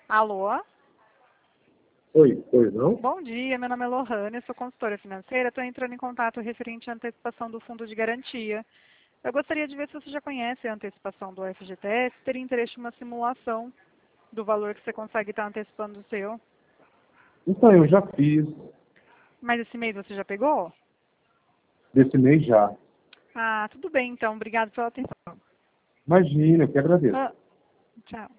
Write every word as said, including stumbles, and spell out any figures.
Alô? Oi, oi, não? Bom dia, meu nome é Lohane, eu sou consultora financeira, estou entrando em contato referente à antecipação do fundo de garantia. Eu gostaria de ver se você já conhece a antecipação do F G T S, teria interesse em uma simulação do valor que você consegue estar antecipando o seu. Então, eu já fiz, Mas esse mês você já pegou? desse mês já. Ah, tudo bem então, obrigado pela atenção. Imagina, eu que agradeço. Ah, tchau.